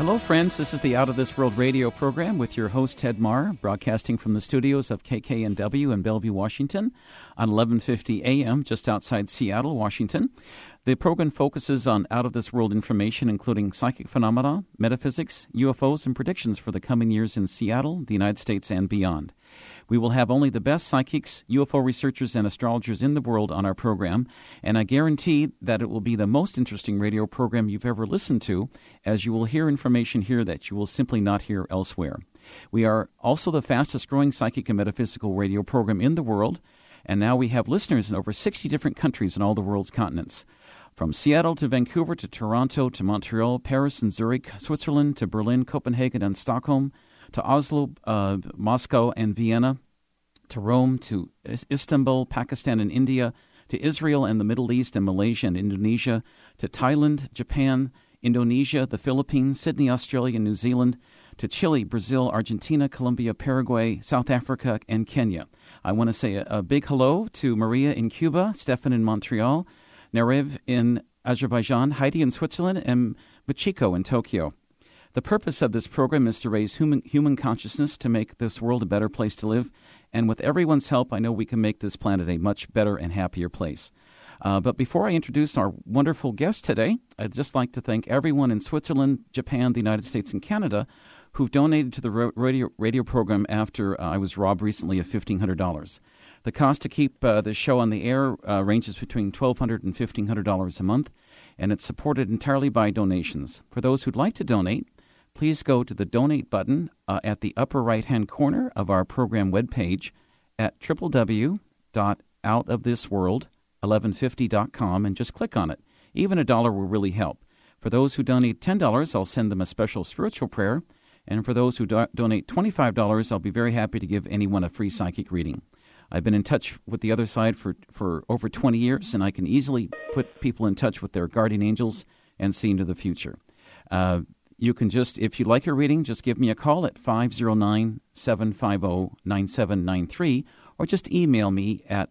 Hello, friends. This is the Out of This World radio program with your host, Ted Marr, broadcasting from the studios of KKNW in Bellevue, Washington, on 1150 a.m., just outside Seattle, Washington. The program focuses on out-of-this-world information, including psychic phenomena, metaphysics, UFOs, and predictions for the coming years in Seattle, the United States, and beyond. We will have only the best psychics, UFO researchers, and astrologers in the world on our program, and I guarantee that it will be the most interesting radio program you've ever listened to, as you will hear information here that you will simply not hear elsewhere. We are also the fastest-growing psychic and metaphysical radio program in the world, and now we have listeners in over 60 different countries in all the world's continents. From Seattle to Vancouver to Toronto to Montreal, Paris and Zurich, Switzerland to Berlin, Copenhagen and Stockholm, to Oslo, Moscow and Vienna, to Rome, to Istanbul, Pakistan and India, to Israel and the Middle East and Malaysia and Indonesia, to Thailand, Japan, Indonesia, the Philippines, Sydney, Australia, New Zealand, to Chile, Brazil, Argentina, Colombia, Paraguay, South Africa, and Kenya. I want to say a big hello to Maria in Cuba, Stefan in Montreal, Narev in Azerbaijan, Heidi in Switzerland, and Michiko in Tokyo. The purpose of this program is to raise human consciousness to make this world a better place to live, and with everyone's help, I know we can make this planet a much better and happier place. But before I introduce our wonderful guest today, I'd just like to thank everyone in Switzerland, Japan, the United States, and Canada who've donated to the radio program after I was robbed recently of $1,500. The cost to keep the show on the air ranges between $1,200 and $1,500 a month, and it's supported entirely by donations. For those who'd like to donate, please go to the donate button at the upper right-hand corner of our program webpage at www.outofthisworld1150.com and just click on it. Even $1 will really help. For those who donate $10, I'll send them a special spiritual prayer, and for those who donate $25, I'll be very happy to give anyone a free psychic reading. I've been in touch with the other side for over 20 years, and I can easily put people in touch with their guardian angels and see into the future. You can just, if you like your reading, just give me a call at 509-750-9793, or just email me at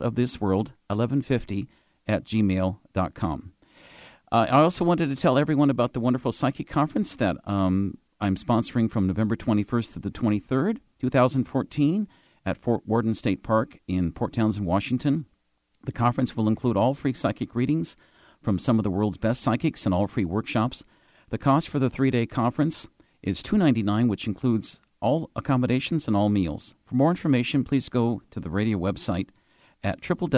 outofthisworld1150@gmail.com. I also wanted to tell everyone about the wonderful psychic conference that I'm sponsoring from November 21st to the 23rd, 2014, at Fort Worden State Park in Port Townsend, Washington. The conference will include all free psychic readings from some of the world's best psychics and all free workshops. The cost for the 3-day conference is $299, which includes all accommodations and all meals. For more information, please go to the radio website at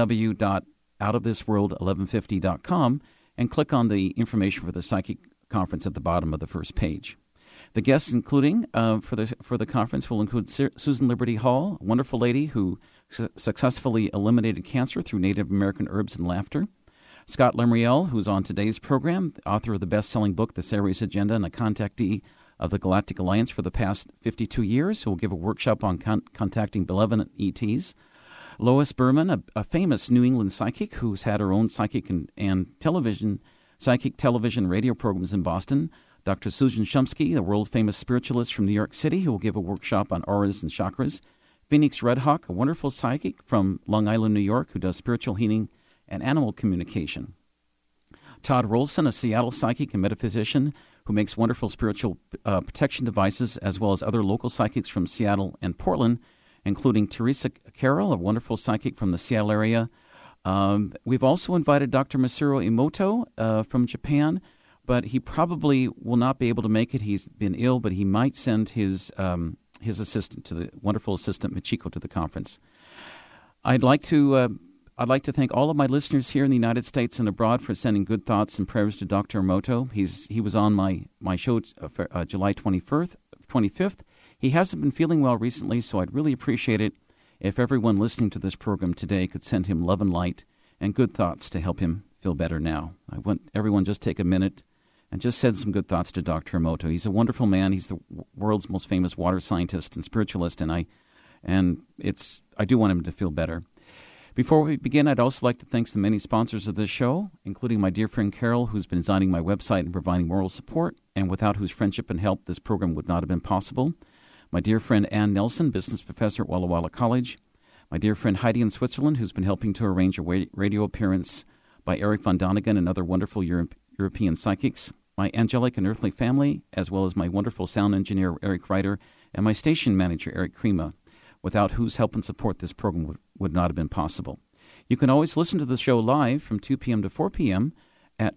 www.outofthisworld1150.com and click on the information for the psychic conference at the bottom of the first page. The guests including for the conference will include Susan Liberty Hall, a wonderful lady who successfully eliminated cancer through Native American herbs and laughter. Scott Lemriel, who's on today's program, the author of the best-selling book, The Ceres Agenda, and a contactee of the Galactic Alliance for the past 52 years, who will give a workshop on contacting benevolent ETs. Lois Berman, a famous New England psychic who's had her own psychic and psychic television radio programs in Boston. Dr. Susan Shumsky, the world-famous spiritualist from New York City, who will give a workshop on auras and chakras. Phoenix Redhawk, a wonderful psychic from Long Island, New York, who does spiritual healing and animal communication. Todd Rolson, a Seattle psychic and metaphysician who makes wonderful spiritual protection devices, as well as other local psychics from Seattle and Portland, including Teresa Carroll, a wonderful psychic from the Seattle area. We've also invited Dr. Masaru Emoto from Japan, but he probably will not be able to make it. He's been ill, but he might send his assistant, to the wonderful assistant Michiko, to the conference. I'd like to thank all of my listeners here in the United States and abroad for sending good thoughts and prayers to Dr. Emoto. He was on my show July 25th. He hasn't been feeling well recently, so I'd really appreciate it if everyone listening to this program today could send him love and light and good thoughts to help him feel better now. I want everyone just take a minute and just send some good thoughts to Dr. Emoto. He's a wonderful man. He's the world's most famous water scientist and spiritualist, and I do want him to feel better. Before we begin, I'd also like to thank the many sponsors of this show, including my dear friend Carol, who's been designing my website and providing moral support, and without whose friendship and help this program would not have been possible. My dear friend Ann Nelson, business professor at Walla Walla College. My dear friend Heidi in Switzerland, who's been helping to arrange a radio appearance by Eric von Donigan and other wonderful European psychics. my angelic and earthly family, as well as my wonderful sound engineer, Eric Ryder, and my station manager, Eric Krema, without whose help and support this program would not have been possible. You can always listen to the show live from 2 p.m. to 4 p.m. at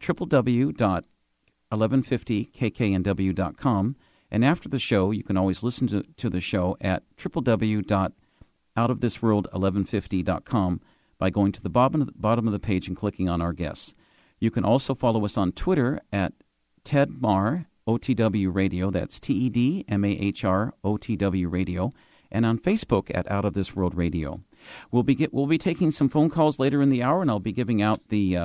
www.1150kknw.com. And after the show, you can always listen to the show at www.outofthisworld1150.com by going to the bottom of the page and clicking on our guests. You can also follow us on Twitter at TEDMAR OTW Radio. That's TEDMAHR OTW Radio. And on Facebook at Out of This World Radio. We'll be taking some phone calls later in the hour, and I'll be giving out the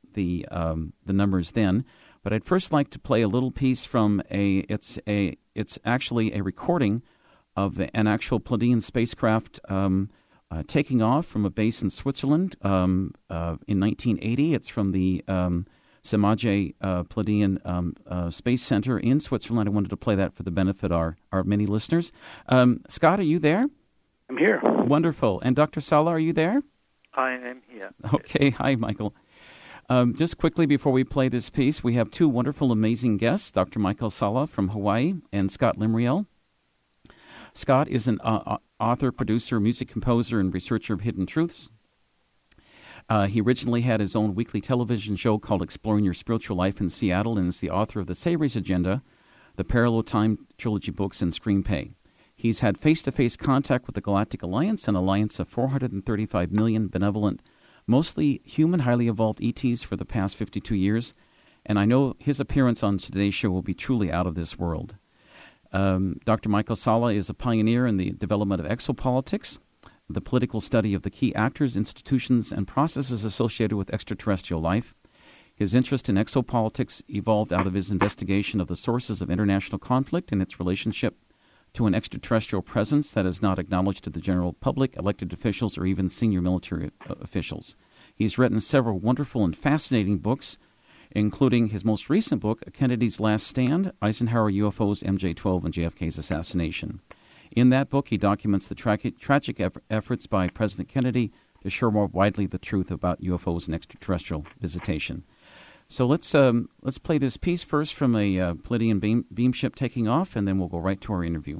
numbers then. But I'd first like to play a little piece from it's actually a recording of an actual Pleiadian spacecraft taking off from a base in Switzerland in 1980. It's from the Samaje Pleiadian Space Center in Switzerland. I wanted to play that for the benefit of our many listeners. Scott, are you there? I'm here. Wonderful. And Dr. Sala, are you there? I am here. Okay. Hi, Michael. Just quickly before we play this piece, we have two wonderful, amazing guests, Dr. Michael Sala from Hawaii and Scott Limriel. Scott is an author, producer, music composer, and researcher of hidden truths. He originally had his own weekly television show called Exploring Your Spiritual Life in Seattle, and is the author of The Savior's Agenda, the Parallel Time Trilogy books, and Screenplay. He's had face-to-face contact with the Galactic Alliance, an alliance of 435 million benevolent, mostly human, highly evolved ETs for the past 52 years, and I know his appearance on today's show will be truly out of this world. Dr. Michael Sala is a pioneer in the development of exopolitics, the political study of the key actors, institutions, and processes associated with extraterrestrial life. His interest in exopolitics evolved out of his investigation of the sources of international conflict and its relationship to an extraterrestrial presence that is not acknowledged to the general public, elected officials, or even senior military officials. He's written several wonderful and fascinating books, including his most recent book, Kennedy's Last Stand, Eisenhower UFOs, MJ-12, and JFK's Assassination. In that book, he documents the tragic efforts by President Kennedy to share more widely the truth about UFOs and extraterrestrial visitation. So let's play this piece first from a Pleiadian beam ship taking off, and then we'll go right to our interview.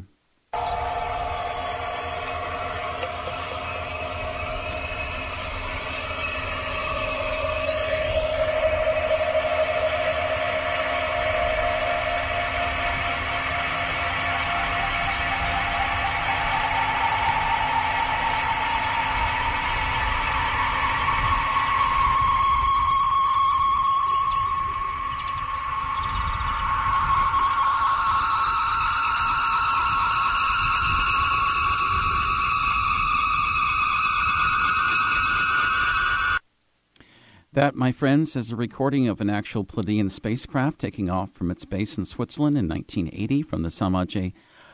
That, my friends, is a recording of an actual Pleiadian spacecraft taking off from its base in Switzerland in 1980 from the Samaje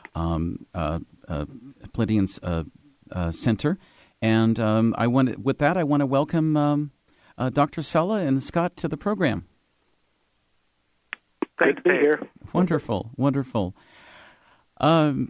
Pleiadian Center. And I want to welcome Dr. Sala and Scott to the program. Great to be here. Wonderful, wonderful. Dr.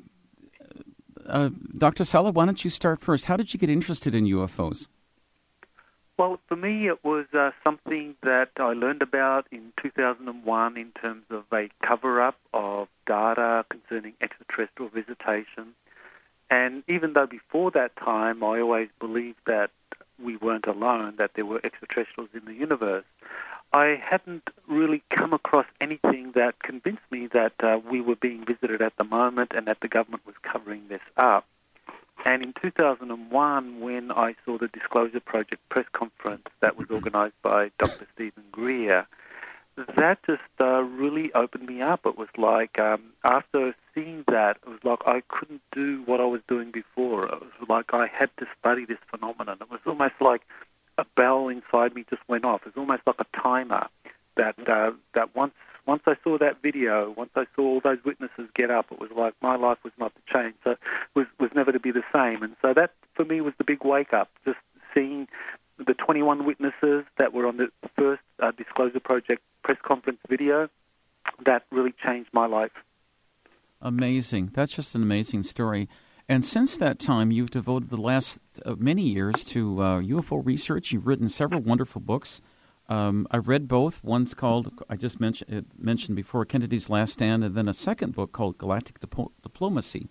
Sala, why don't you start first? How did you get interested in UFOs? Well, for me, it was something that I learned about in 2001 in terms of a cover-up of data concerning extraterrestrial visitation. And even though before that time I always believed that we weren't alone, that there were extraterrestrials in the universe, I hadn't really come across anything that convinced me that we were being visited at the moment and that the government was covering this up. And in 2001, when I saw the Disclosure Project press conference that was organized by Dr. Stephen Greer, that just really opened me up. It was like, after seeing that, it was like I couldn't do what I was doing before. It was like I had to study this phenomenon. It was almost like a bell inside me just went off. It was almost like a timer that once I saw that video, once I saw all those witnesses get up, it was like my life was not to change. So it was never to be the same. And so that, for me, was the big wake-up, just seeing the 21 witnesses that were on the first Disclosure Project press conference video. That really changed my life. Amazing. That's just an amazing story. And since that time, you've devoted the last many years to UFO research. You've written several wonderful books. I've read both. One's called, I just mentioned before, Kennedy's Last Stand, and then a second book called Galactic Diplomacy.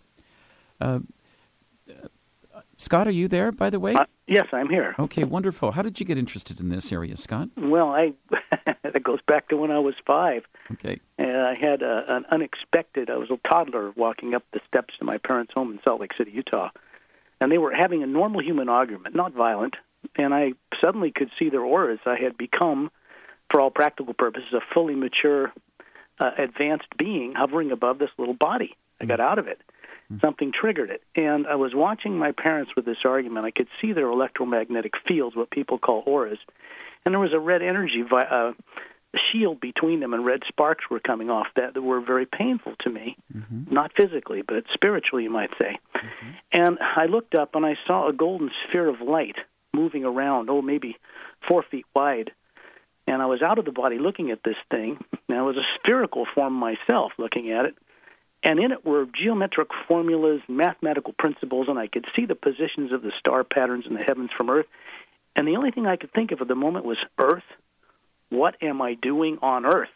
Scott, are you there, by the way? Yes, I'm here. Okay, wonderful. How did you get interested in this area, Scott? Well, that goes back to when I was 5. Okay. I had an unexpected, I was a toddler walking up the steps to my parents' home in Salt Lake City, Utah, and they were having a normal human argument, not violent, and I suddenly could see their auras. I had become, for all practical purposes, a fully mature, advanced being hovering above this little body. I got out of it. Something triggered it. And I was watching my parents with this argument. I could see their electromagnetic fields, what people call auras. And there was a red energy shield between them, and red sparks were coming off that were very painful to me. Not physically, but spiritually, you might say. And I looked up, and I saw a golden sphere of light moving around, maybe 4 feet wide. And I was out of the body looking at this thing. And I was a spherical form myself looking at it. And in it were geometric formulas, mathematical principles, and I could see the positions of the star patterns in the heavens from Earth. And the only thing I could think of at the moment was, Earth? What am I doing on Earth?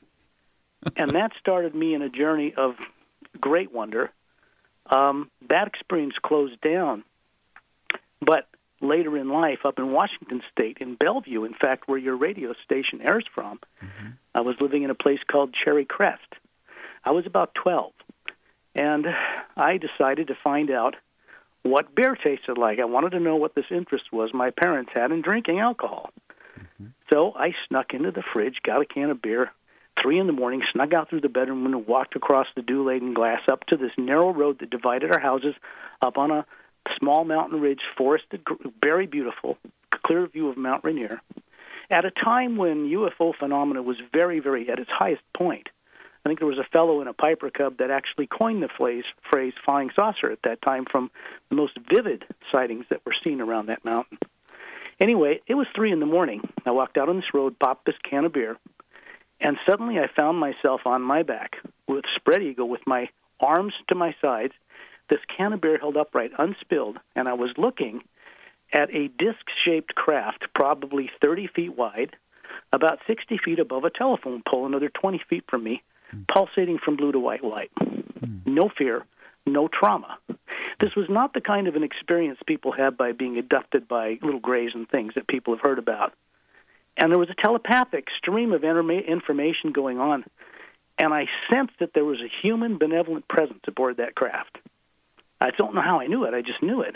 And that started me in a journey of great wonder. That experience closed down. But later in life, up in Washington State, in Bellevue, in fact, where your radio station airs from, I was living in a place called Cherry Crest. I was about 12, and I decided to find out what beer tasted like. I wanted to know what this interest was my parents had in drinking alcohol. So I snuck into the fridge, got a can of beer, 3 a.m, snuck out through the bedroom window, walked across the dew-laden glass up to this narrow road that divided our houses up on a small mountain ridge, forested, very beautiful, clear view of Mount Rainier, at a time when UFO phenomena was very, very at its highest point. I think there was a fellow in a Piper Cub that actually coined the phrase flying saucer at that time from the most vivid sightings that were seen around that mountain. Anyway, it was 3 a.m. I walked out on this road, popped this can of beer, and suddenly I found myself on my back with spread eagle with my arms to my sides, this can of beer held upright, unspilled, and I was looking at a disc-shaped craft, probably 30 feet wide, about 60 feet above a telephone pole, another 20 feet from me, pulsating from blue to white light. No fear, no trauma. This was not the kind of an experience people have by being abducted by little grays and things that people have heard about. And there was a telepathic stream of information going on, and I sensed that there was a human benevolent presence aboard that craft. I don't know how I knew it, I just knew it.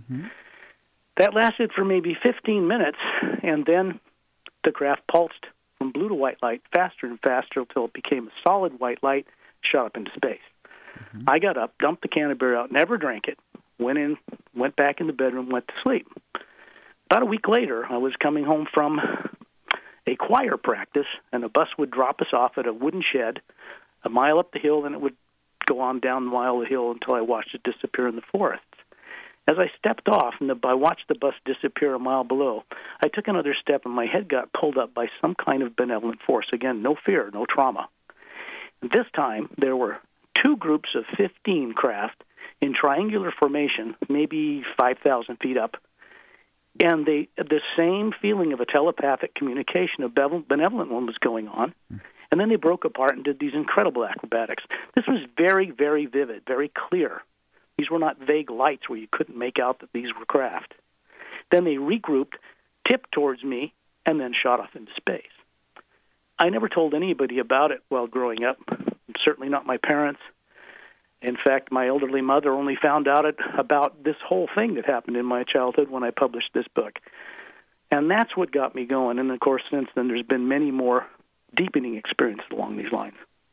That lasted for maybe 15 minutes, and then the craft pulsed from blue to white light, faster and faster, until it became a solid white light, shot up into space. I got up, dumped the can of beer out, never drank it, went back in the bedroom, went to sleep. About a week later, I was coming home from a choir practice, and a bus would drop us off at a wooden shed a mile up the hill, and it would go on down the mile of the hill until I watched it disappear in the forests. As I stepped off and I watched the bus disappear a mile below, I took another step and my head got pulled up by some kind of benevolent force. Again, no fear, no trauma. This time, there were 2 groups of 15 craft in triangular formation, maybe 5,000 feet up, and the same feeling of a telepathic communication, a benevolent one was going on, and then they broke apart and did these incredible acrobatics. This was very, very vivid, very clear. These were not vague lights where you couldn't make out that these were craft. Then they regrouped, tipped towards me, and then shot off into space. I never told anybody about it while growing up, certainly not my parents. In fact, my elderly mother only found out about this whole thing that happened in my childhood when I published this book. And that's what got me going. And, of course, since then, there's been many more deepening experiences along these lines.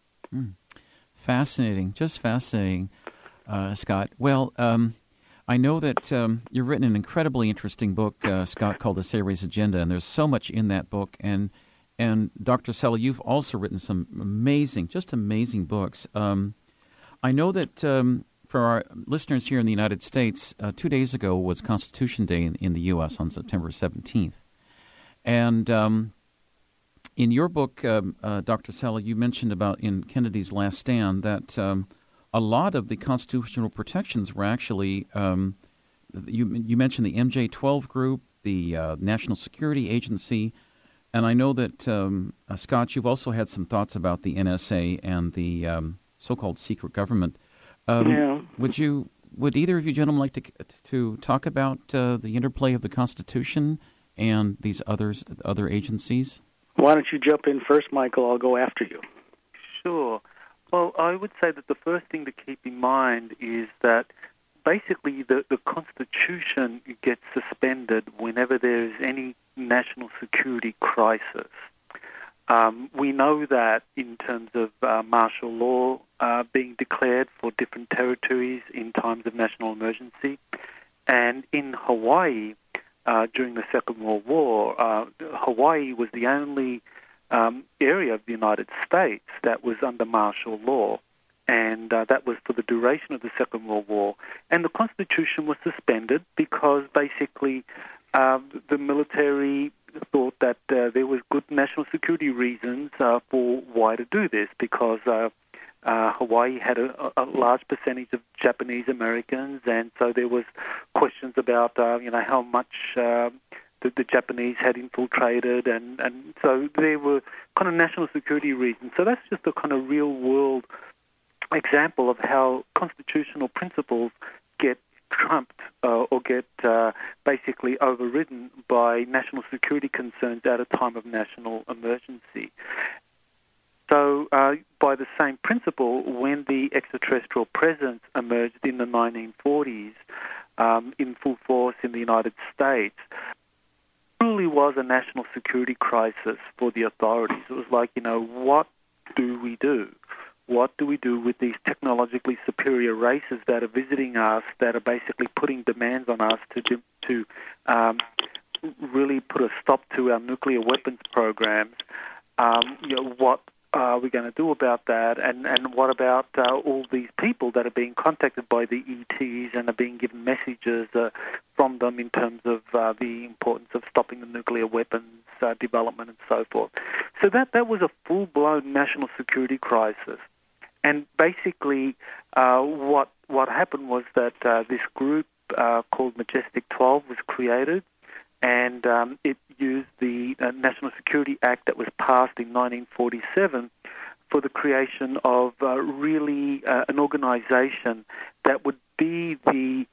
Fascinating, just fascinating, Scott. Well, I know that you've written an incredibly interesting book, Scott, called The Sayres Agenda, and there's so much in that book. And Dr. Cella, you've also written some amazing books. I know that for our listeners here in the United States, 2 days ago was Constitution Day in the U.S. on September 17th. And in your book, Dr. Cella, you mentioned about in Kennedy's Last Stand that a lot of the constitutional protections were actually, you mentioned the MJ-12 group, the National Security Agency, And I know that, Scott, you've also had some thoughts about the NSA and the so-called secret government. Yeah. Would either of you gentlemen like to talk about the interplay of the Constitution and these other agencies? Why don't you jump in first, Michael? I'll go after you. Sure. Well, I would say that the first thing to keep in mind is that basically the Constitution gets suspended whenever there is any national security crisis. We know that in terms of martial law being declared for different territories in times of national emergency. And in Hawaii, during the Second World War, Hawaii was the only area of the United States that was under martial law. And that was for the duration of the Second World War. And the Constitution was suspended because basically the military thought that there was good national security reasons for why to do this, because Hawaii had a large percentage of Japanese Americans, and so there was questions about how much the Japanese had infiltrated, and so there were kind of national security reasons. So that's just a kind of real world example of how constitutional principles get trumped or get basically overridden by national security concerns at a time of national emergency. So by the same principle, when the extraterrestrial presence emerged in the 1940s in full force in the United States, it truly was a national security crisis for the authorities. It was like, what do we do? What do we do with these technologically superior races that are visiting us, that are basically putting demands on us to really put a stop to our nuclear weapons programs? What are we going to do about that? And what about all these people that are being contacted by the ETs and are being given messages from them in terms of the importance of stopping the nuclear weapons development and so forth? So that was a full-blown national security crisis. And basically, what happened was that this group called Majestic 12 was created, and it used the National Security Act that was passed in 1947 for the creation of really an organization that would be the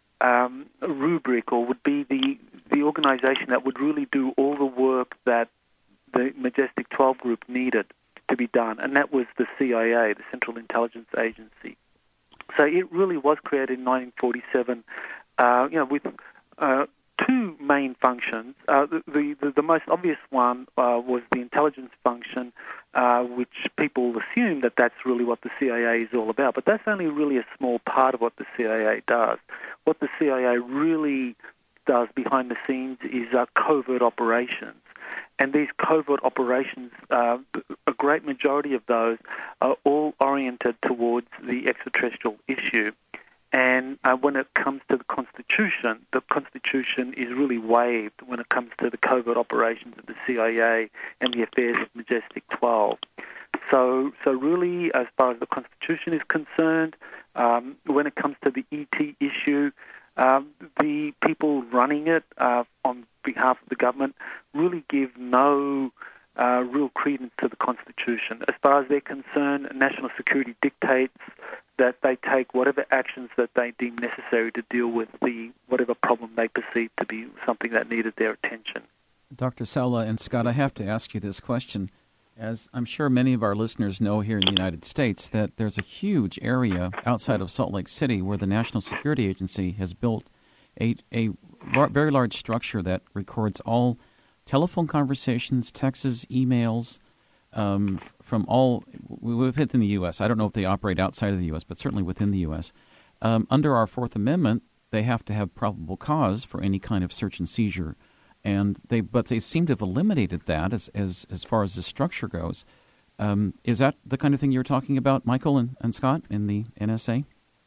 rubric, or would be the organization that would really do all the work that the Majestic 12 group needed to be done, and that was the CIA, the Central Intelligence Agency. So it really was created in 1947, with two main functions. The most obvious one was the intelligence function, which people assume that that's really what the CIA is all about, but that's only really a small part of what the CIA does. What the CIA really does behind the scenes is covert operations. And these covert operations, a great majority of those are all oriented towards the extraterrestrial issue. And when it comes to the Constitution is really waived when it comes to the covert operations of the CIA and the affairs of Majestic 12. So really, as far as the Constitution is concerned, when it comes to the ET issue, the people running it on behalf of the government really give no real credence to the Constitution. As far as they're concerned, national security dictates that they take whatever actions that they deem necessary to deal with whatever problem they perceive to be something that needed their attention. Dr. Saula and Scott, I have to ask you this question. As I'm sure many of our listeners know here in the United States, that there's a huge area outside of Salt Lake City where the National Security Agency has built a very large structure that records all telephone conversations, texts, emails from all within the U.S. I don't know if they operate outside of the U.S., but certainly within the U.S. Under our Fourth Amendment, they have to have probable cause for any kind of search and seizure. But they seem to have eliminated that as far as the structure goes. Is that the kind of thing you're talking about, Michael and Scott, in the NSA?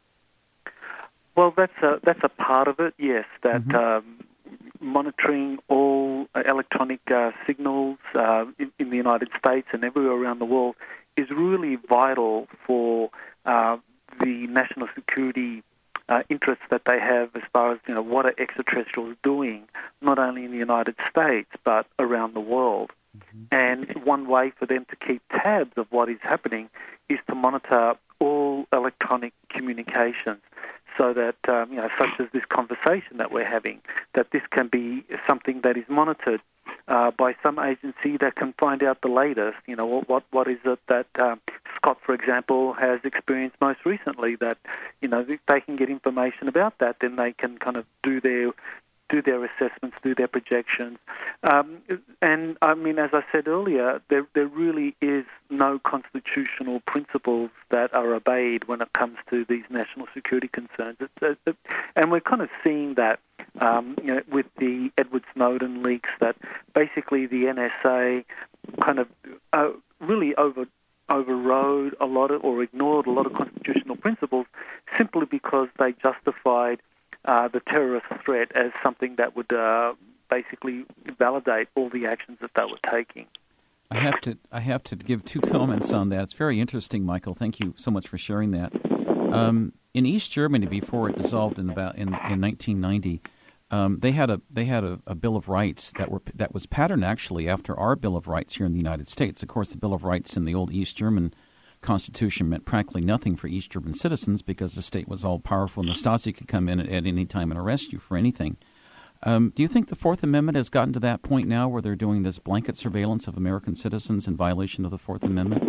Well, that's a part of it, yes. That monitoring all electronic signals in the United States and everywhere around the world is really vital for the national security interests that they have as far as what are extraterrestrials doing, not only in the United States but around the world. And one way for them to keep tabs of what is happening is to monitor all electronic communications, so that, such as this conversation that we're having, that this can be something that is monitored by some agency that can find out the latest. What is it that Scott, for example, has experienced most recently, that, if they can get information about that, then they can kind of do their assessments, do their projections. And, I mean, as I said earlier, there really is no constitutional principles that are obeyed when it comes to these national security concerns. And we're kind of seeing that, with the Edward Snowden leaks, that basically the NSA kind of really overrode a lot of, or ignored a lot of constitutional principles simply because they justified the terrorist threat as something that would basically validate all the actions that they were taking. I have to give two comments on that. It's very interesting, Michael. Thank you so much for sharing that. In East Germany, before it dissolved in 1990, they had a Bill of Rights that was patterned actually after our Bill of Rights here in the United States. Of course, the Bill of Rights in the old East German Constitution meant practically nothing for East German citizens because the state was all powerful and the Stasi could come in at any time and arrest you for anything. Do you think the Fourth Amendment has gotten to that point now where they're doing this blanket surveillance of American citizens in violation of the Fourth Amendment?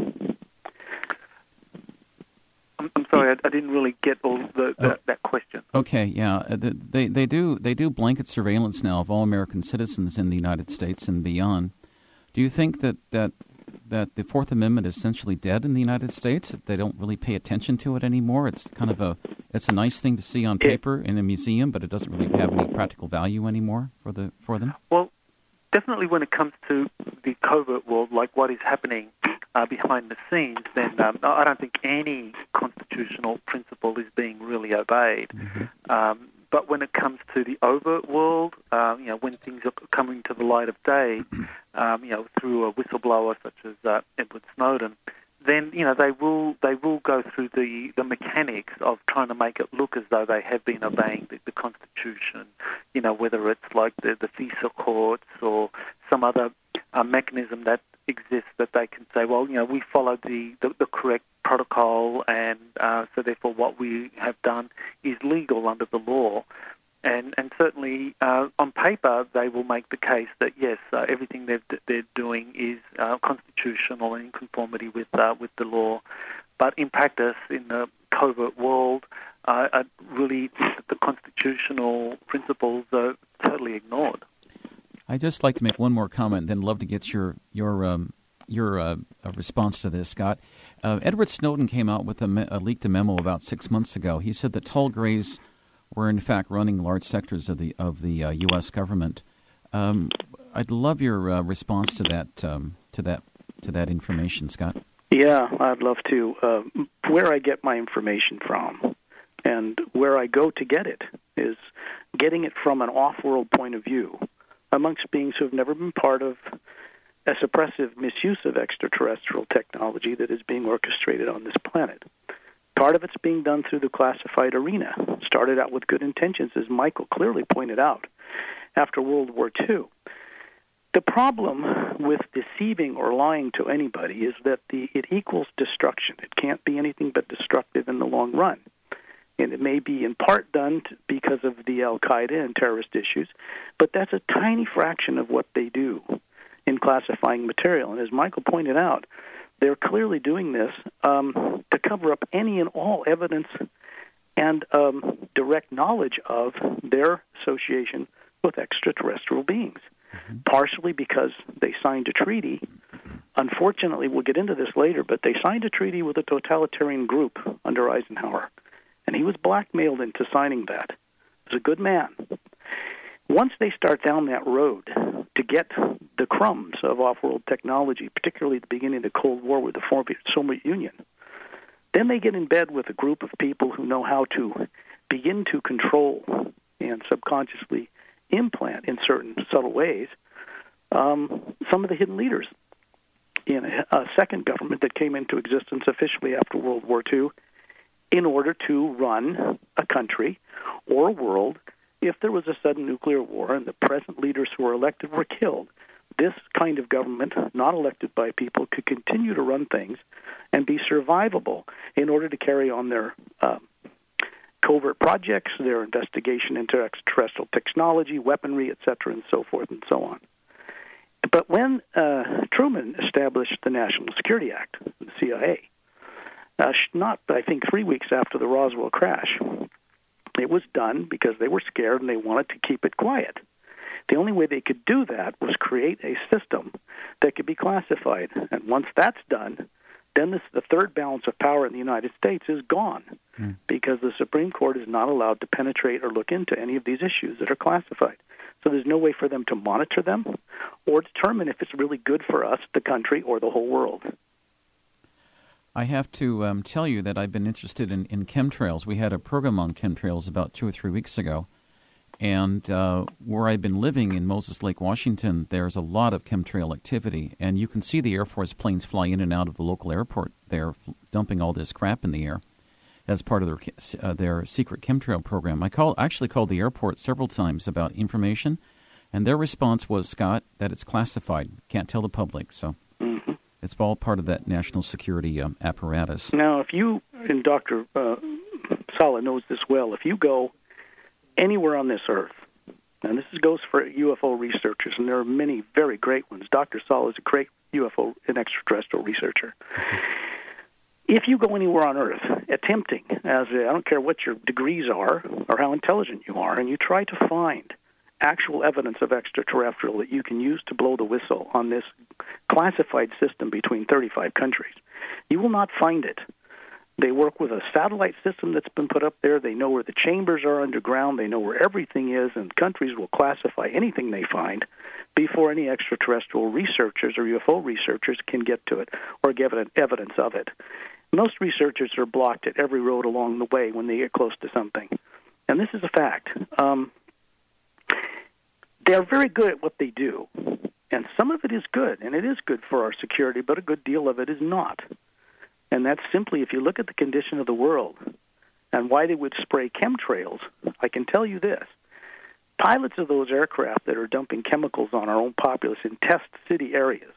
I'm sorry, I didn't really get all that question. Okay, yeah, they do blanket surveillance now of all American citizens in the United States and beyond. Do you think that the Fourth Amendment is essentially dead in the United States? That they don't really pay attention to it anymore? It's kind of it's a nice thing to see on paper in a museum, but it doesn't really have any practical value anymore for them? Well, definitely when it comes to the covert world, like what is happening behind the scenes, then I don't think any constitutional principle is being really obeyed. Mm-hmm. But when it comes to the overt world, when things are coming to the light of day, through a whistleblower such as Edward Snowden, then they will go through the mechanics of trying to make it look as though they have been obeying the Constitution. Whether it's like the FISA courts or some other mechanism that exists that they can say, well, we followed the correct protocol, and so therefore what we have done is legal under the law. And certainly on paper they will make the case that yes, everything they're doing is constitutional and in conformity with the law. But in practice, in the covert world, really the constitutional principles are totally ignored. I'd just like to make one more comment, then love to get your response to this, Scott. Edward Snowden came out with leaked a memo about 6 months ago. He said that tall grays were in fact running large sectors of the U.S. government. I'd love your response to that information, Scott. Yeah, I'd love to. Where I get my information from and where I go to get it is getting it from an off-world point of view amongst beings who have never been part of a suppressive misuse of extraterrestrial technology that is being orchestrated on this planet. Part of it's being done through the classified arena. Started out with good intentions, as Michael clearly pointed out, after World War II. The problem with deceiving or lying to anybody is that it equals destruction. It can't be anything but destructive in the long run. And it may be in part done because of the Al-Qaeda and terrorist issues, but that's a tiny fraction of what they do in classifying material. And as Michael pointed out, they're clearly doing this to cover up any and all evidence and direct knowledge of their association with extraterrestrial beings, partially because they signed a treaty. Unfortunately, we'll get into this later, but they signed a treaty with a totalitarian group under Eisenhower, and he was blackmailed into signing that. He was a good man. Once they start down that road to get the crumbs of off-world technology, particularly at the beginning of the Cold War with the Soviet Union, then they get in bed with a group of people who know how to begin to control and subconsciously implant in certain subtle ways some of the hidden leaders in a second government that came into existence officially after World War II in order to run a country or a world if there was a sudden nuclear war and the present leaders who were elected were killed. this kind of government, not elected by people, could continue to run things and be survivable in order to carry on their covert projects, their investigation into extraterrestrial technology, weaponry, etc., and so forth and so on. But when Truman established the National Security Act, the CIA, not, I think, 3 weeks after the Roswell crash, it was done because they were scared and they wanted to keep it quiet. The only way they could do that was create a system that could be classified. And once that's done, then the third balance of power in the United States is gone because the Supreme Court is not allowed to penetrate or look into any of these issues that are classified. So there's no way for them to monitor them or determine if it's really good for us, the country, or the whole world. I have to tell you that I've been interested in chemtrails. We had a program on chemtrails about 2 or 3 weeks ago. And where I've been living in Moses Lake, Washington, there's a lot of chemtrail activity. And you can see the Air Force planes fly in and out of the local airport there, dumping all this crap in the air as part of their secret chemtrail program. I actually called the airport several times about information, and their response was, Scott, that it's classified. Can't tell the public. So it's all part of that national security apparatus. Now, if you, and Dr. Sala knows this well, if you go anywhere on this earth, and this goes for UFO researchers, and there are many very great ones. Dr. Sala is a great UFO and extraterrestrial researcher. If you go anywhere on earth attempting, I don't care what your degrees are or how intelligent you are, and you try to find actual evidence of extraterrestrial that you can use to blow the whistle on this classified system between 35 countries, you will not find it. They work with a satellite system that's been put up there. They know where the chambers are underground. They know where everything is, and countries will classify anything they find before any extraterrestrial researchers or UFO researchers can get to it or give evidence of it. Most researchers are blocked at every road along the way when they get close to something. And this is a fact. They're very good at what they do, and some of it is good, and it is good for our security, but a good deal of it is not. And that's simply, if you look at the condition of the world and why they would spray chemtrails, I can tell you this. Pilots of those aircraft that are dumping chemicals on our own populace in test city areas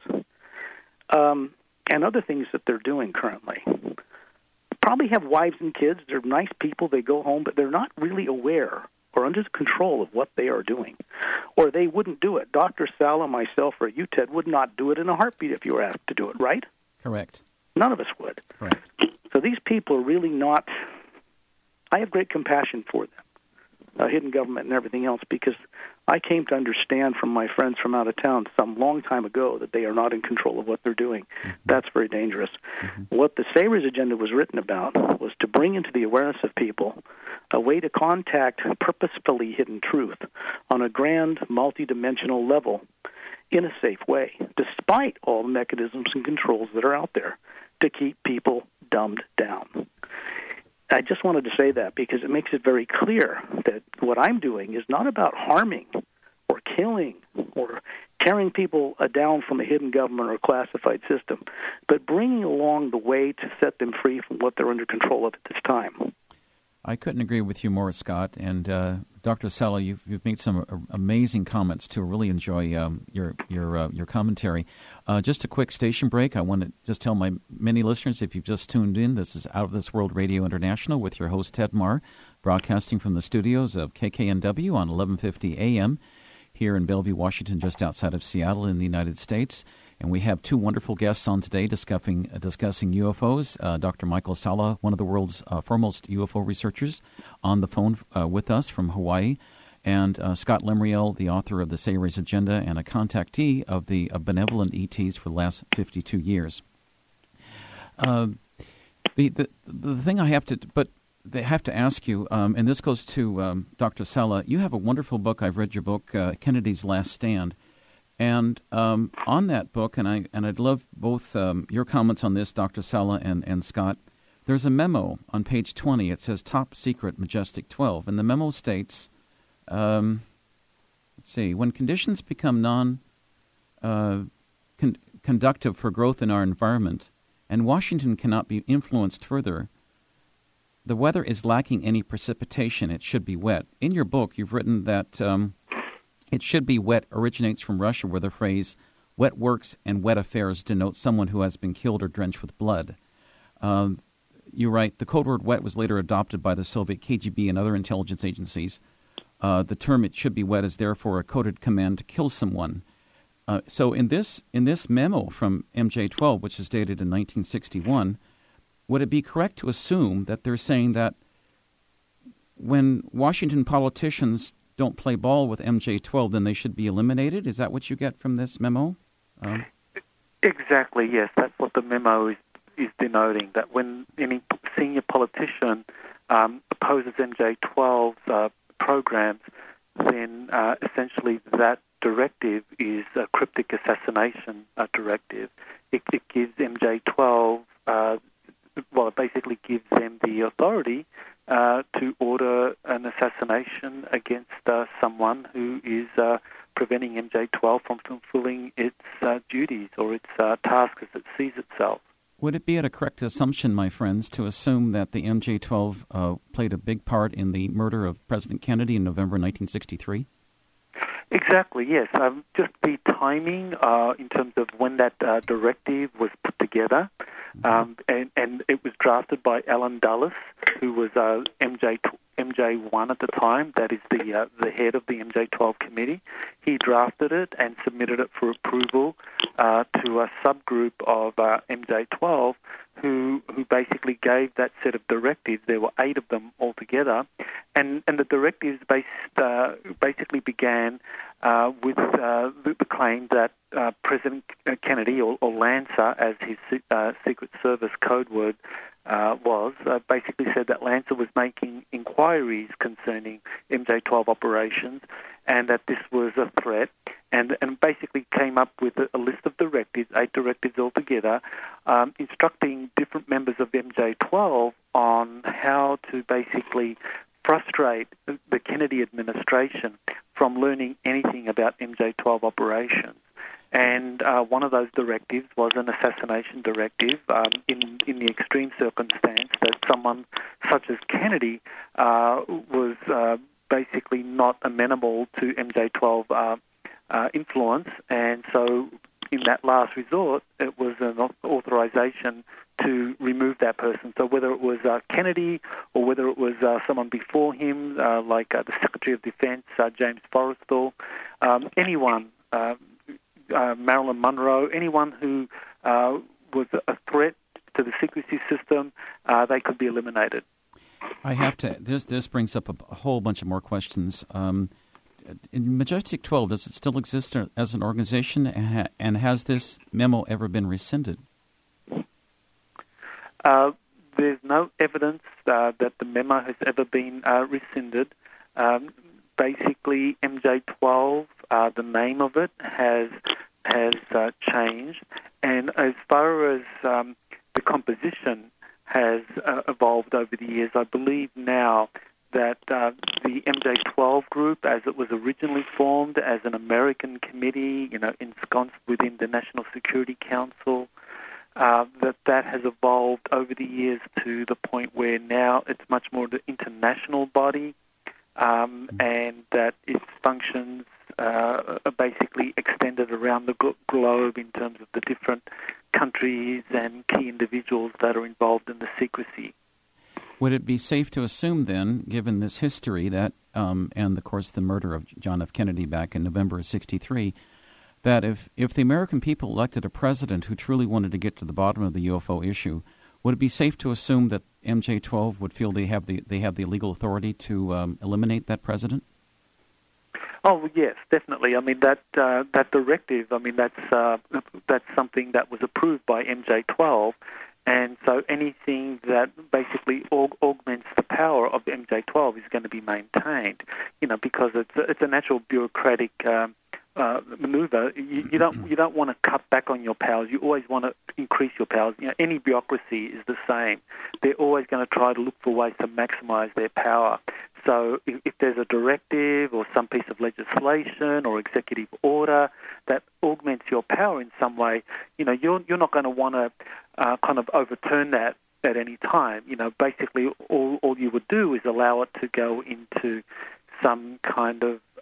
and other things that they're doing currently probably have wives and kids. They're nice people. They go home, but they're not really aware or under the control of what they are doing, or they wouldn't do it. Dr. Sala, myself, or you, Ted, would not do it in a heartbeat if you were asked to do it, right? Correct. None of us would. Correct. So these people are really not, I have great compassion for them, hidden government and everything else, because I came to understand from my friends from out of town some long time ago that they are not in control of what they're doing. That's very dangerous. What the Savers agenda was written about was to bring into the awareness of people a way to contact purposefully hidden truth on a grand, multidimensional level in a safe way, despite all the mechanisms and controls that are out there to keep people dumbed down. I just wanted to say that because it makes it very clear that what I'm doing is not about harming or killing or tearing people down from a hidden government or classified system, but bringing along the way to set them free from what they're under control of at this time. I couldn't agree with you more, Scott. And Dr. Sala, you've made some amazing comments too. Really enjoy your commentary. Just a quick station break. I want to just tell my many listeners, if you've just tuned in, this is Out of This World Radio International with your host Ted Marr, broadcasting from the studios of KKNW on 1150 AM here in Bellevue, Washington, just outside of Seattle in the United States. And we have two wonderful guests on today discussing UFOs. Dr. Michael Sala, one of the world's foremost UFO researchers, on the phone with us from Hawaii, and Scott Lemriel, the author of The Sayres Agenda and a contactee of the benevolent ETs for the last 52 years. The thing I have to, but they have to ask you, and this goes to Dr. Sala. You have a wonderful book. I've read your book, Kennedy's Last Stand. And on that book, and I'd love both your comments on this, Dr. Sala and Scott. There's a memo on page 20. It says Top Secret Majestic 12. And the memo states, let's see, when conditions become conductive for growth in our environment and Washington cannot be influenced further, the weather is lacking any precipitation. It should be wet. In your book, you've written that it should be wet originates from Russia, where the phrase wet works and wet affairs denote someone who has been killed or drenched with blood. You write, the code word wet was later adopted by the Soviet KGB and other intelligence agencies. The term "it should be wet" is therefore a coded command to kill someone. So in this memo from MJ-12, which is dated in 1961, would it be correct to assume that they're saying that when Washington politicians don't play ball with MJ-12, then they should be eliminated? Is that what you get from this memo? Exactly, yes. That's what the memo is denoting, that when any senior politician opposes MJ-12's programs, then essentially that directive is a cryptic assassination directive. It gives MJ-12, it basically gives them the authority to order an assassination against someone who is preventing MJ-12 from fulfilling its duties or its task as it sees itself. Would it be a correct assumption, my friends, to assume that the MJ-12 played a big part in the murder of President Kennedy in November 1963? Exactly, yes. Just the timing in terms of when that directive was put together, and it was drafted by Alan Dulles, who was MJ1 at the time, that is the head of the MJ-12 committee. He drafted it and submitted it for approval to a subgroup of MJ-12 who basically gave that set of directives. There were 8 of them altogether, and the directives basically began with the claim that President Kennedy, or Lancer as his Secret Service code word was, basically said that Lancer was making inquiries concerning MJ-12 operations and that this was a threat, and basically came up with a list of directives, 8 directives altogether, instructing different members of MJ-12 on how to basically frustrate the Kennedy administration from learning anything about MJ-12 operations. And one of those directives was an assassination directive in the extreme circumstance that someone such as Kennedy was basically not amenable to MJ-12 influence, and so in that last resort, it was an authorization to remove that person. So whether it was Kennedy or whether it was someone before him, like the Secretary of Defense, James Forrestal, anyone, Marilyn Monroe, anyone who was a threat to the secrecy system, they could be eliminated. I have to. This brings up a whole bunch of more questions. In Majestic 12, does it still exist as an organization, and has this memo ever been rescinded? There's no evidence that the memo has ever been rescinded. Basically, MJ-12, the name of it has changed, and as far as the composition has evolved over the years, I believe now that the MJ-12 group, as it was originally formed as an American committee, ensconced within the National Security Council, that has evolved over the years to the point where now it's much more the international body, and that its functions are basically extended around the globe in terms of the different countries and key individuals that are involved in the secrecy. Would it be safe to assume then, given this history, that and of course the murder of John F. Kennedy back in November of '63, that if the American people elected a president who truly wanted to get to the bottom of the UFO issue, would it be safe to assume that MJ-12 would feel they have the legal authority to eliminate that president? Oh yes, definitely. I mean that directive. I mean that's something that was approved by MJ-12, and so anything that basically augments the power of MJ-12 is going to be maintained. Because it's a natural bureaucratic maneuver. You don't want to cut back on your powers. You always want to increase your powers. Any bureaucracy is the same. They're always going to try to look for ways to maximize their power. So if there's a directive or some piece of legislation or executive order that augments your power in some way, you're not going to want to kind of overturn that at any time. Basically all you would do is allow it to go into some kind of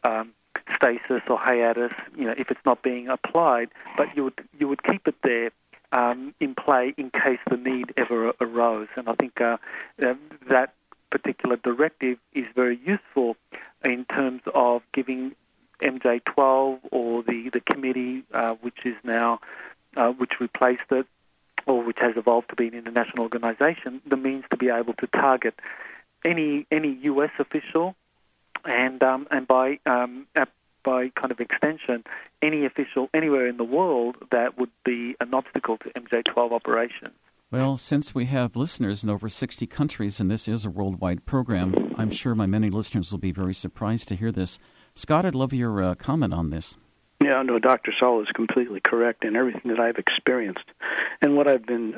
stasis or hiatus, if it's not being applied, but you would keep it there in play in case the need ever arose. And I think that particular directive is very useful in terms of giving MJ12 or the committee, which is now which replaced it, or which has evolved to be an international organization, the means to be able to target any U.S. official, and by kind of extension, any official anywhere in the world that would be an obstacle to MJ12 operations. Well, since we have listeners in over 60 countries, and this is a worldwide program, I'm sure my many listeners will be very surprised to hear this. Scott, I'd love your comment on this. Yeah, no, Dr. Saul is completely correct in everything that I've experienced and what I've been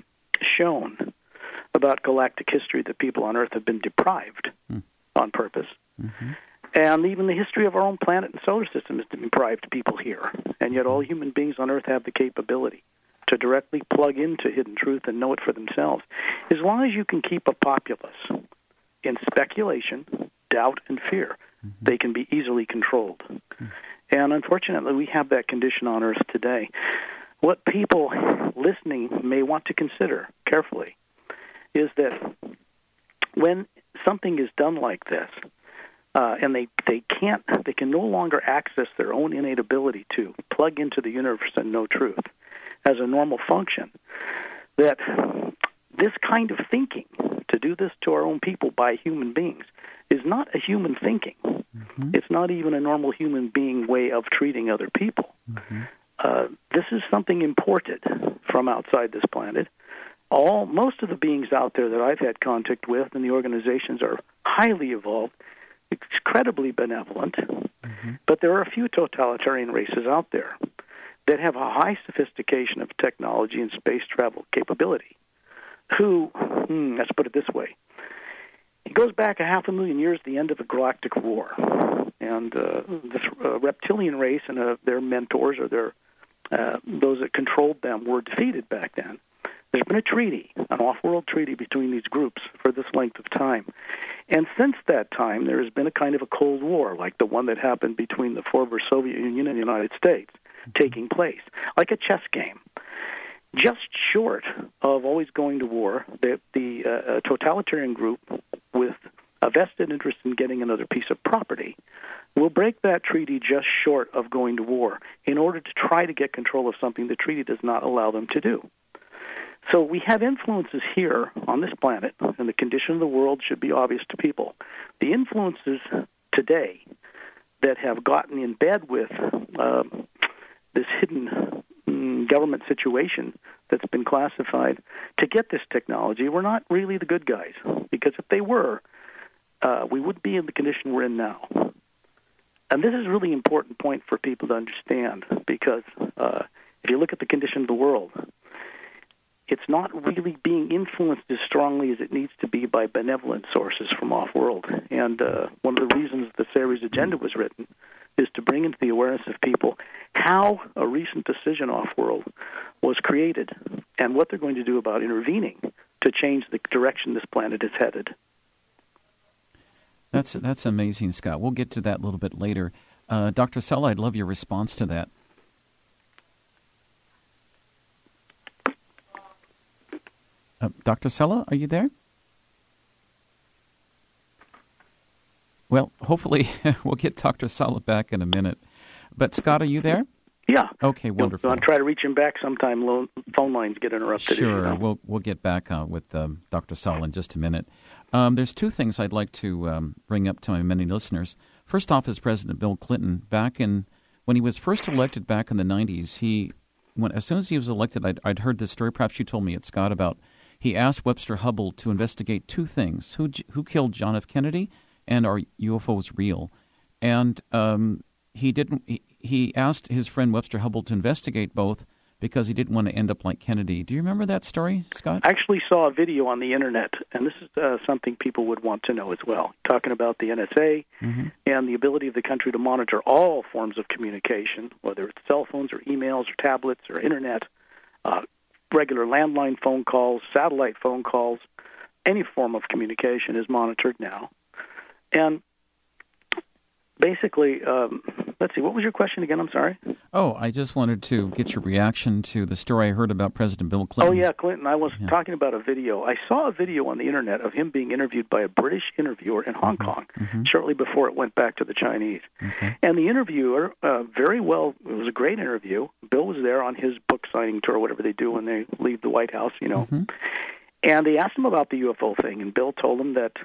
shown about galactic history, that people on Earth have been deprived on purpose. Mm-hmm. And even the history of our own planet and solar system has deprived people here. And yet all human beings on Earth have the capability to directly plug into hidden truth and know it for themselves. As long as you can keep a populace in speculation, doubt, and fear, they can be easily controlled. And unfortunately, we have that condition on Earth today. What people listening may want to consider carefully is that when something is done like this, and they can no longer access their own innate ability to plug into the universe and know truth as a normal function, that this kind of thinking, to do this to our own people by human beings, is not a human thinking. Mm-hmm. It's not even a normal human being way of treating other people. Mm-hmm. This is something imported from outside this planet. Most of the beings out there that I've had contact with and the organizations are highly evolved, incredibly benevolent, but there are a few totalitarian races out there that have a high sophistication of technology and space travel capability, who, let's put it this way, it goes back 500,000 years to the end of a galactic war, and this reptilian race and their mentors, or those that controlled them, were defeated back then. There's been a treaty, an off-world treaty between these groups for this length of time. And since that time, there has been a kind of a Cold War, like the one that happened between the former Soviet Union and the United States, taking place, like a chess game. Just short of always going to war, the totalitarian group with a vested interest in getting another piece of property will break that treaty just short of going to war in order to try to get control of something the treaty does not allow them to do. So we have influences here on this planet, and the condition of the world should be obvious to people. The influences today that have gotten in bed with this hidden government situation that's been classified to get this technology were not really the good guys, because if they were, we wouldn't be in the condition we're in now. And this is a really important point for people to understand, because if you look at the condition of the world, it's not really being influenced as strongly as it needs to be by benevolent sources from off-world. And one of the reasons the Ceres agenda was written is to bring into the awareness of people how a recent decision off-world was created and what they're going to do about intervening to change the direction this planet is headed. That's amazing, Scott. We'll get to that a little bit later. Dr. Sella, I'd love your response to that. Dr. Sella, are you there? Well, hopefully we'll get Dr. Sella back in a minute. But Scott, are you there? Yeah. Okay, wonderful. I'll try to reach him back sometime. Phone lines get interrupted. Sure, we'll get back with Dr. Sella in just a minute. There's two things I'd like to bring up to my many listeners. First off is President Bill Clinton. When he was first elected back in the 90s, as soon as he was elected, I'd heard this story, perhaps you told me it, Scott, about he asked Webster Hubble to investigate two things: who killed John F. Kennedy, and are UFOs real? And he didn't. He asked his friend Webster Hubble to investigate both because he didn't want to end up like Kennedy. Do you remember that story, Scott? I actually saw a video on the Internet, and this is something people would want to know as well, talking about the NSA and the ability of the country to monitor all forms of communication, whether it's cell phones or emails or tablets or Internet, regular landline phone calls, satellite phone calls, any form of communication is monitored now. And basically, let's see, what was your question again? I'm sorry. Oh, I just wanted to get your reaction to the story I heard about President Bill Clinton. Oh, yeah, Clinton. I was talking about a video. I saw a video on the Internet of him being interviewed by a British interviewer in Hong Kong shortly before it went back to the Chinese. Okay. And the interviewer, it was a great interview. Bill was there on his book signing tour, whatever they do when they leave the White House, And they asked him about the UFO thing, and Bill told them that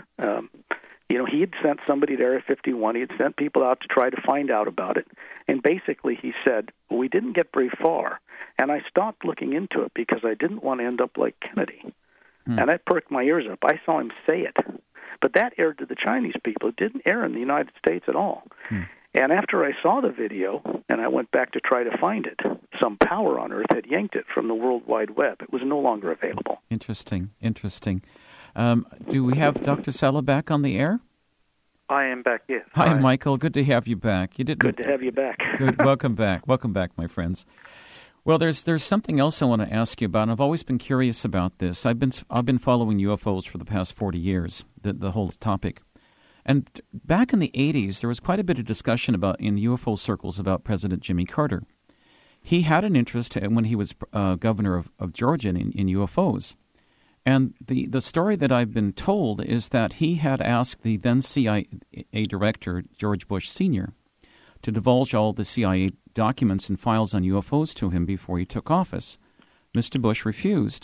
he had sent somebody to Area 51. He had sent people out to try to find out about it. And basically he said, we didn't get very far. And I stopped looking into it because I didn't want to end up like Kennedy. And that perked my ears up. I saw him say it. But that aired to the Chinese people. It didn't air in the United States at all. And after I saw the video, and I went back to try to find it, some power on Earth had yanked it from the World Wide Web. It was no longer available. Interesting. Do we have Dr. Sala back on the air? I am back, yes. Hi, Michael. Good to have you back. Good to have you back. Good. Welcome back. Welcome back, my friends. Well, there's something else I want to ask you about, and I've always been curious about this. I've been following UFOs for the past 40 years, the whole topic. And back in the 80s, there was quite a bit of discussion in UFO circles about President Jimmy Carter. He had an interest when he was governor of Georgia in UFOs. And the story that I've been told is that he had asked the then CIA director, George Bush Sr., to divulge all the CIA documents and files on UFOs to him before he took office. Mr. Bush refused.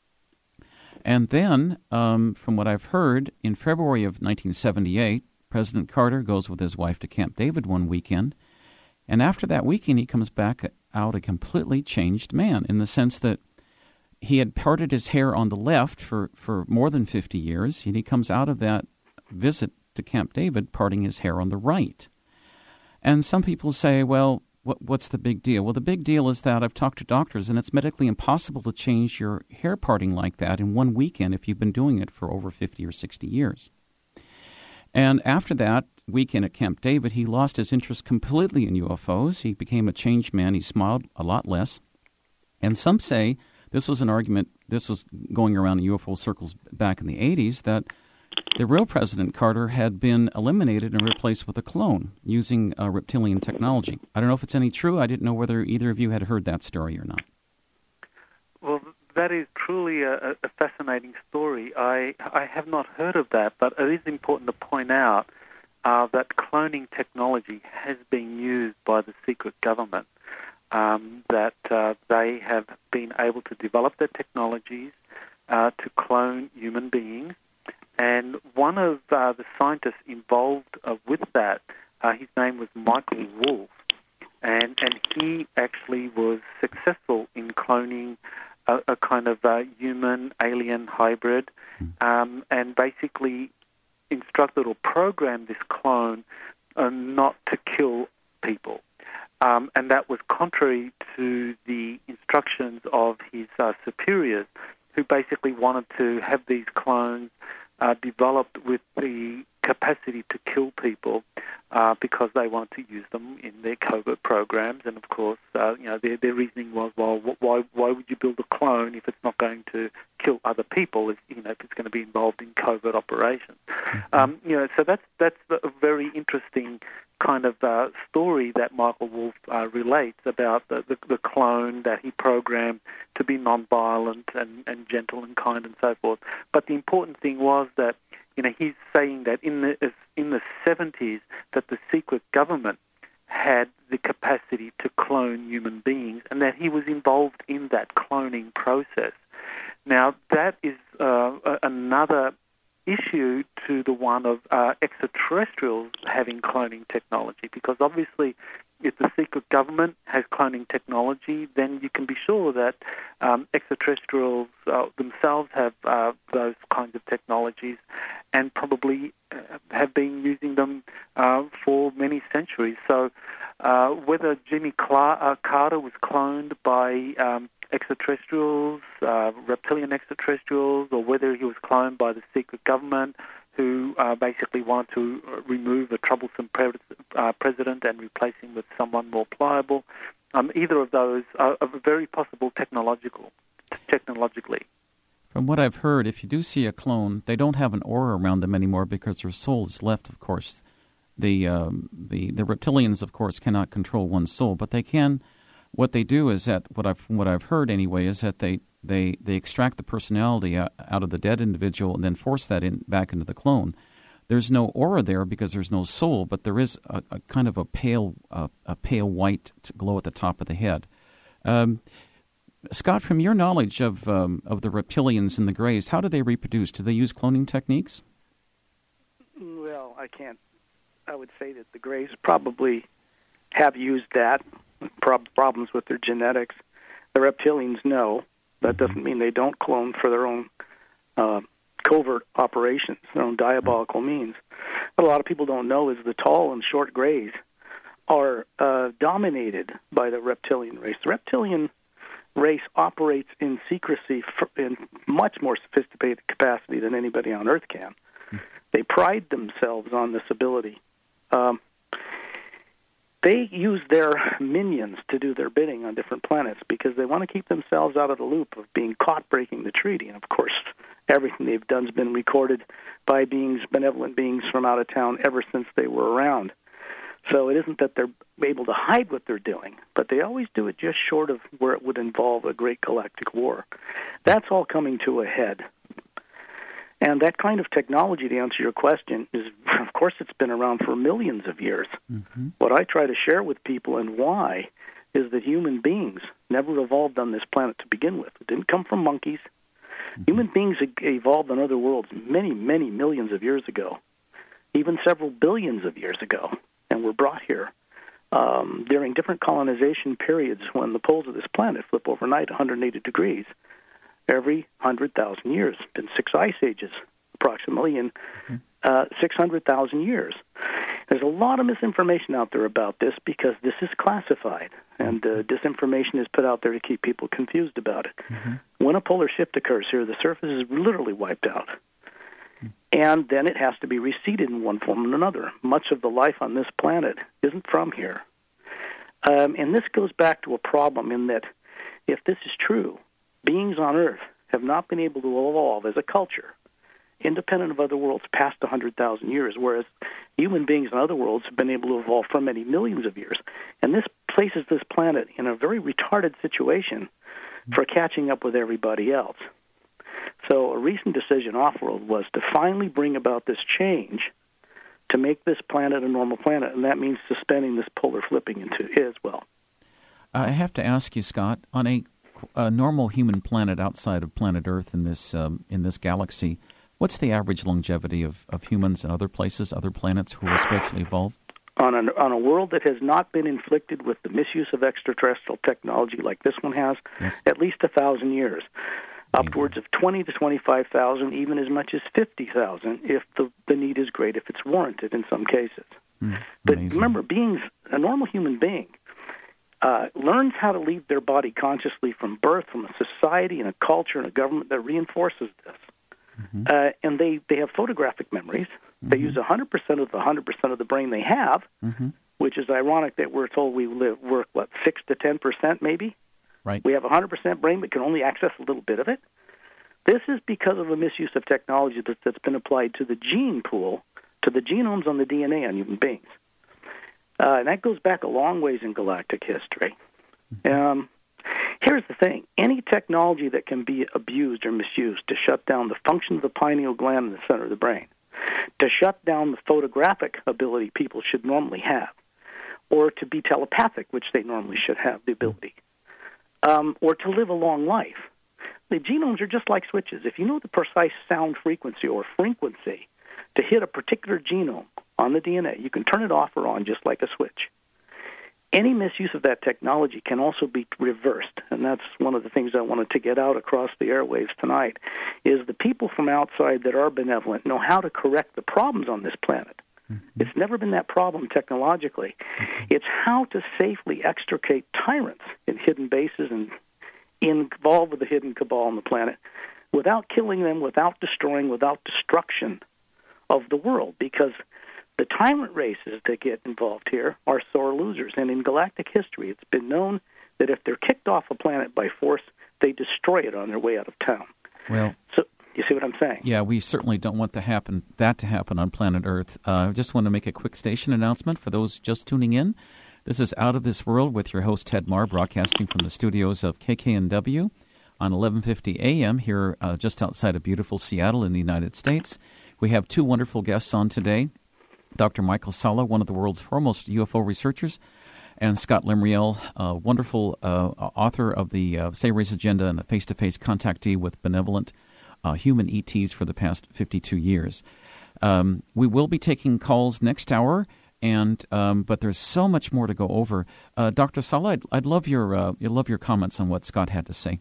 And then, from what I've heard, in February of 1978, President Carter goes with his wife to Camp David one weekend. And after that weekend, he comes back out a completely changed man in the sense that he had parted his hair on the left for more than 50 years, and he comes out of that visit to Camp David parting his hair on the right. And some people say, well, what's the big deal? Well, the big deal is that I've talked to doctors, and it's medically impossible to change your hair parting like that in one weekend if you've been doing it for over 50 or 60 years. And after that weekend at Camp David, he lost his interest completely in UFOs. He became a changed man. He smiled a lot less. And some say this was an argument, this was going around in UFO circles back in the 80s, that the real President Carter had been eliminated and replaced with a clone using reptilian technology. I don't know if it's any true. I didn't know whether either of you had heard that story or not. Well, that is truly a fascinating story. I have not heard of that, but it is important to point out that cloning technology has been used by the secret government, that they have been able to develop their technologies to clone human beings. And one of the scientists involved with that, his name was Michael Wolff, and he actually was successful in cloning a kind of human-alien hybrid, and basically instructed or programmed this clone not to kill people. And that was contrary to the instructions of his superiors, who basically wanted to have these clones developed with the capacity to kill people because they wanted to use them in their covert programs. And of course, their reasoning was, well, why would you build a clone if it's not going to kill other people? If it's going to be involved in covert operations. So that's a very interesting kind of story that Michael Wolff relates about the clone that he programmed to be nonviolent and gentle and kind and so forth. But the important thing was that he's saying that in the 70s that the secret government had the capacity to clone human beings and that he was involved in that cloning process. Now that is another issue to the one of extraterrestrials having cloning technology, because obviously if the secret government has cloning technology, then you can be sure that extraterrestrials themselves have those kinds of technologies and probably have been using them for many centuries. So whether Jimmy Carter was cloned by extraterrestrials, reptilian extraterrestrials, or whether he was cloned by the secret government who basically wanted to remove a troublesome president and replace him with someone more pliable. Either of those are very possible technologically. From what I've heard, if you do see a clone, they don't have an aura around them anymore because their soul is left, of course, reptilians, of course, cannot control one's soul, but they can. What they do is that what I've heard anyway is that they extract the personality out of the dead individual and then force that back into the clone. There's no aura there because there's no soul, but there is a kind of a pale white glow at the top of the head. Scott, from your knowledge of the reptilians and the Greys, how do they reproduce? Do they use cloning techniques? Well, I would say that the Greys probably have used that. Problems with their genetics. The reptilians, no. That doesn't mean they don't clone for their own covert operations, their own diabolical means. What a lot of people don't know is the tall and short Greys are dominated by the reptilian race. The reptilian race operates in secrecy in much more sophisticated capacity than anybody on Earth can. They pride themselves on this ability. They use their minions to do their bidding on different planets because they want to keep themselves out of the loop of being caught breaking the treaty. And, of course, everything they've done has been recorded by benevolent beings from out of town ever since they were around. So it isn't that they're able to hide what they're doing, but they always do it just short of where it would involve a great galactic war. That's all coming to a head. And that kind of technology, to answer your question, is, of course, it's been around for millions of years. Mm-hmm. What I try to share with people and why is that human beings never evolved on this planet to begin with. It didn't come from monkeys. Mm-hmm. Human beings evolved on other worlds many, many millions of years ago, even several billions of years ago, and were brought here during different colonization periods when the poles of this planet flip overnight 180 degrees. Every 100,000 years. Been 6 ice ages, approximately, in 600,000 years. There's a lot of misinformation out there about this because this is classified, and disinformation is put out there to keep people confused about it. Mm-hmm. When a polar shift occurs here, the surface is literally wiped out, and then it has to be reseeded in one form or another. Much of the life on this planet isn't from here. And this goes back to a problem in that if this is true, beings on Earth have not been able to evolve as a culture independent of other worlds past 100,000 years, whereas human beings on other worlds have been able to evolve for many millions of years. And this places this planet in a very retarded situation for catching up with everybody else. So a recent decision off-world was to finally bring about this change to make this planet a normal planet, and that means suspending this polar flipping into it as well. I have to ask you, Scott, on a normal human planet outside of planet Earth in this galaxy, what's the average longevity of humans in other places, other planets who are spiritually evolved? On a world that has not been inflicted with the misuse of extraterrestrial technology like this one has, yes, at least 1,000 years. Amazing. Upwards of 20 to 25,000, even as much as 50,000 if the need is great, if it's warranted in some cases. But remember, a normal human being, learns how to leave their body consciously from birth, from a society and a culture and a government that reinforces this. Mm-hmm. And they have photographic memories. Mm-hmm. They use 100% of the 100% of the brain they have, mm-hmm, which is ironic that we're told we work, 6 to 10% maybe? Right. We have 100% brain but can only access a little bit of it. This is because of a misuse of technology that's been applied to the gene pool, to the genomes on the DNA on human beings. And that goes back a long ways in galactic history. Here's the thing. Any technology that can be abused or misused to shut down the function of the pineal gland in the center of the brain, to shut down the photographic ability people should normally have, or to be telepathic, which they normally should have the ability, or to live a long life. The genomes are just like switches. If you know the precise sound frequency or frequency to hit a particular genome on the DNA, you can turn it off or on just like a switch. Any misuse of that technology can also be reversed, and that's one of the things I wanted to get out across the airwaves tonight, is the people from outside that are benevolent know how to correct the problems on this planet. Mm-hmm. It's never been that problem technologically. Mm-hmm. It's how to safely extricate tyrants in hidden bases and involved with the hidden cabal on the planet without killing them, without destroying, without destruction of the world, because the tyrant races that get involved here are sore losers. And in galactic history, it's been known that if they're kicked off a planet by force, they destroy it on their way out of town. Well, You see what I'm saying? Yeah, we certainly don't want that to happen on planet Earth. I just want to make a quick station announcement for those just tuning in. This is Out of This World with your host, Ted Marr, broadcasting from the studios of KKNW on 1150 AM here just outside of beautiful Seattle in the United States. We have two wonderful guests on today, Dr. Michael Salla, one of the world's foremost UFO researchers, and Scott Lemriel, a wonderful author of the Say Race Agenda and a face-to-face contactee with benevolent human ETs for the past 52 years. We will be taking calls next hour, but there's so much more to go over. Dr. Salla, I'd love your comments on what Scott had to say.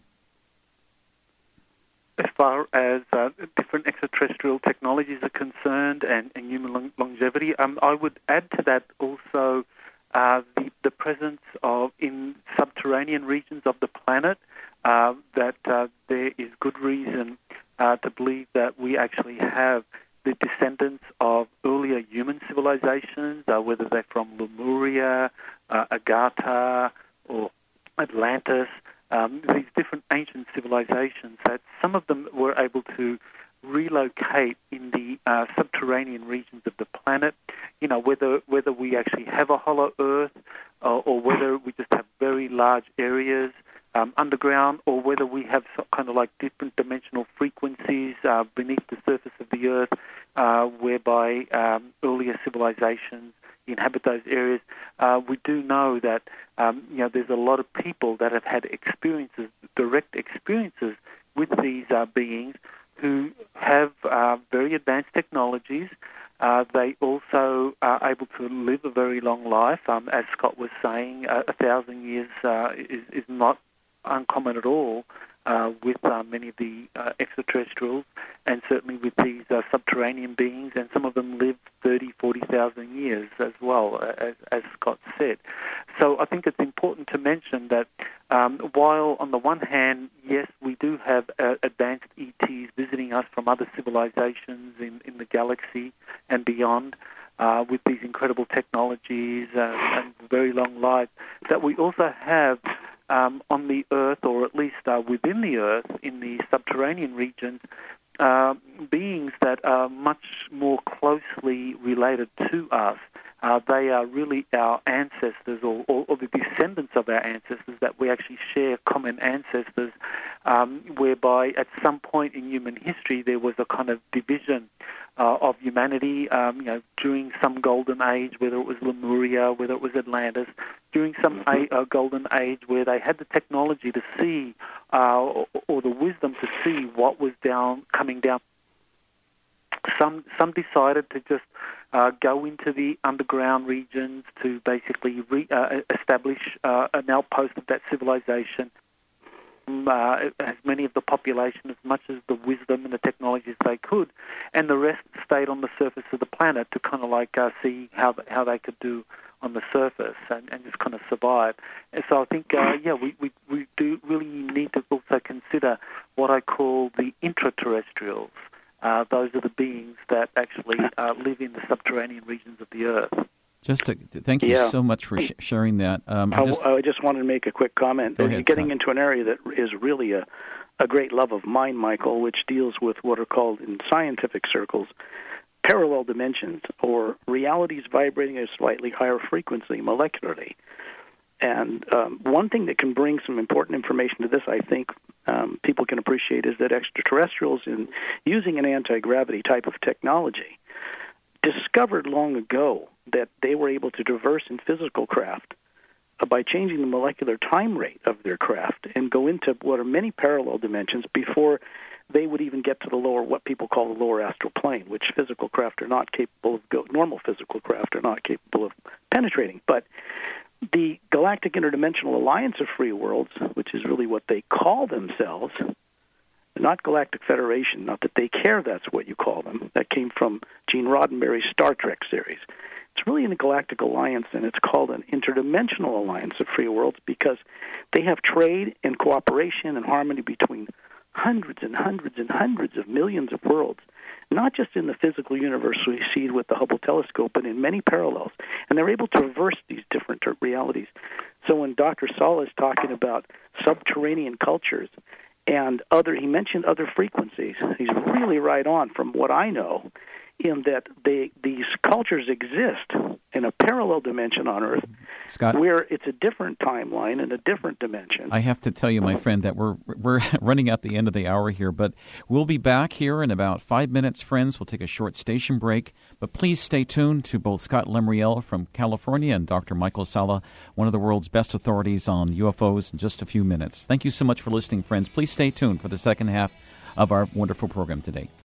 As far as different extraterrestrial technologies are concerned and human longevity, I would add to that also the presence of in subterranean regions of the planet that there is good reason to believe that we actually have the descendants of earlier human civilizations, whether they're from Lemuria, Agartha, or Atlantis, these different ancient civilizations, that some of them were able to relocate in the subterranean regions of the planet, whether we actually have a hollow Earth or whether we just have very large areas underground, or whether we have kind of like different dimensional frequencies beneath the surface of the Earth, whereby earlier civilizations inhabit those areas. We do know that there's a lot of people that have had direct experiences with these beings who have very advanced technologies. They also are able to live a very long life. As Scott was saying, 1,000 years is not uncommon at all with many of the extraterrestrials, and certainly with these subterranean beings, and some of them live 30, 40,000 years as well, as Scott said. So I think it's important to mention that while on the one hand, yes, we do have advanced ETs visiting us from other civilizations in the galaxy and beyond, with these incredible technologies and very long lives, that we also have on the Earth, or at least within the Earth, in the subterranean regions, beings that are much more closely related to us. They are really our ancestors, or the descendants of our ancestors, that we actually share common ancestors, whereby at some point in human history there was a kind of division of humanity, during some golden age, whether it was Lemuria, whether it was Atlantis, during some golden age where they had the technology to see, or the wisdom to see what was coming down. Some decided to just go into the underground regions to basically establish an outpost of that civilization. As many of the population, as much as the wisdom and the technologies they could, and the rest stayed on the surface of the planet to kind of like see how they could do on the surface and just kind of survive. And so I think, we do really need to also consider what I call the intraterrestrials. Those are the beings that actually live in the subterranean regions of the Earth. Thank you so much for sharing that. I just wanted to make a quick comment. Go ahead, getting Scott. into an area that is really a great love of mine, Michael, which deals with what are called in scientific circles parallel dimensions, or realities vibrating at a slightly higher frequency molecularly. And one thing that can bring some important information to this, I think people can appreciate, is that extraterrestrials, in using an anti-gravity type of technology, discovered long ago that they were able to traverse in physical craft by changing the molecular time rate of their craft and go into what are many parallel dimensions before they would even get to what people call the lower astral plane, which physical craft are not capable of normal physical craft are not capable of penetrating. But the Galactic Interdimensional Alliance of Free Worlds, which is really what they call themselves, not Galactic Federation, not that they care that's what you call them. That came from Gene Roddenberry's Star Trek series. It's really a galactic alliance, and it's called an Interdimensional Alliance of Free Worlds because they have trade and cooperation and harmony between hundreds and hundreds and hundreds of millions of worlds, not just in the physical universe we see with the Hubble telescope, but in many parallels. And they're able to traverse these different realities. So when Dr. Salla is talking about subterranean cultures And he mentioned other frequencies. He's really right on from what I know, in that these cultures exist in a parallel dimension on Earth, Scott, where it's a different timeline and a different dimension. I have to tell you, my friend, that we're running out the end of the hour here, but we'll be back here in about 5 minutes, friends. We'll take a short station break, but please stay tuned to both Scott Lemriel from California and Dr. Michael Salla, one of the world's best authorities on UFOs, in just a few minutes. Thank you so much for listening, friends. Please stay tuned for the second half of our wonderful program today.